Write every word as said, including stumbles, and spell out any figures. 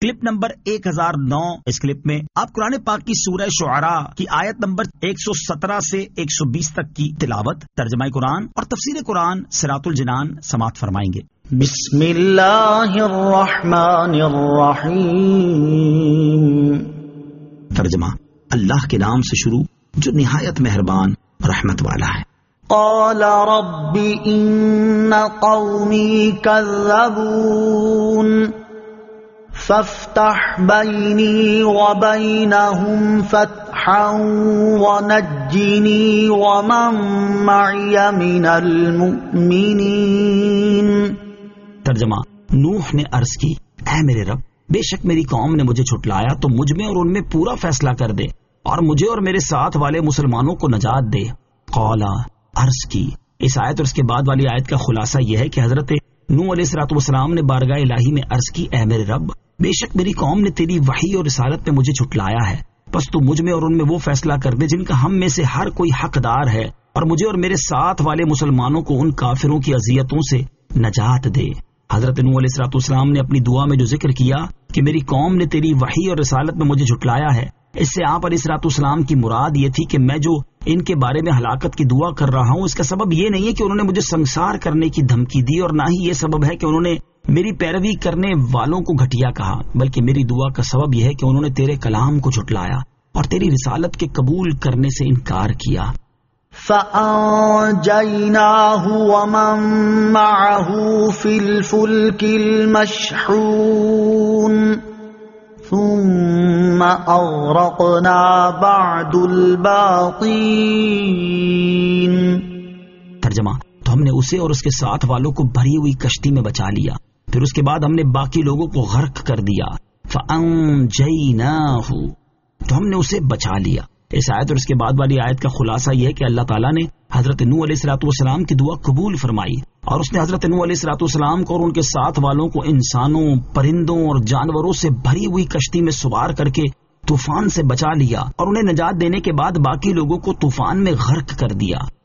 Clip number ایک ہزار نو. اس clip میں آپ قرآن پاک کی سورہ شعراء کی آیت نمبر ایک سو سترہ سے ایک سو بیس تک کی تلاوت، ترجمہ قرآن اور تفسیر قرآن صراط الجنان سماعت فرمائیں گے. بسم اللہ الرحمن الرحیم. ترجمہ: اللہ کے نام سے شروع جو نہایت مہربان رحمت والا ہے. قال رب ان قومی کذبون فافتح بینی وبینہم فتحا ونجنی ومن معی من المؤمنین. ترجمہ: نوح نے عرض کی، اے میرے رب، بے شک میری قوم نے مجھے جھٹلایا تو مجھ میں اور ان میں پورا فیصلہ کر دے اور مجھے اور میرے ساتھ والے مسلمانوں کو نجات دے. قال، عرض کی. اس آیت اور اس کے بعد والی آیت کا خلاصہ یہ ہے کہ حضرت نوح علیہ الصلوۃ والسلام نے بارگاہ الہی میں عرض کی، اے میرے رب، بے شک میری قوم نے تیری وحی اور رسالت میں مجھے جھٹلایا ہے، بس تو مجھ میں اور ان میں وہ فیصلہ کر دے جن کا ہم میں سے ہر کوئی حقدار ہے، اور مجھے اور میرے ساتھ والے مسلمانوں کو ان کافروں کی اذیتوں سے نجات دے. حضرت نوح علیہ الصلوۃ والسلام نے اپنی دعا میں جو ذکر کیا کہ میری قوم نے تیری وحی اور رسالت میں مجھے جھٹلایا ہے، اس سے آپ علیہ الصلوۃ والسلام کی مراد یہ تھی کہ میں جو ان کے بارے میں ہلاکت کی دعا کر رہا ہوں، اس کا سبب یہ نہیں ہے کہ انہوں نے مجھے سنسار کرنے کی دھمکی دی، اور نہ ہی یہ سبب ہے کہ انہوں نے میری پیروی کرنے والوں کو گھٹیا کہا، بلکہ میری دعا کا سبب یہ ہے کہ انہوں نے تیرے کلام کو جھٹلایا اور تیری رسالت کے قبول کرنے سے انکار کیا. فَأَنجَيْنَاهُ وَمَن مَّعَهُ فِي الْفُلْكِ الْمَشْحُونِ ثُمَّ أَغْرَقْنَا بَعْدُ الْبَاقِينَ. ترجمہ: تو ہم نے اسے اور اس کے ساتھ والوں کو بھری ہوئی کشتی میں بچا لیا، پھر اس کے بعد ہم نے باقی لوگوں کو غرق کر دیا. فَأَنجَيْنَاهُ، تو ہم نے اسے بچا لیا. اس آیت اور اس کے بعد والی آیت کا خلاصہ یہ ہے کہ اللہ تعالیٰ نے حضرت نوح علیہ الصلوۃ والسلام کی دعا قبول فرمائی، اور اس نے حضرت نوح علیہ الصلوۃ والسلام کو اور ان کے ساتھ والوں کو انسانوں، پرندوں اور جانوروں سے بھری ہوئی کشتی میں سوار کر کے طوفان سے بچا لیا، اور انہیں نجات دینے کے بعد باقی لوگوں کو طوفان میں غرق کر دیا.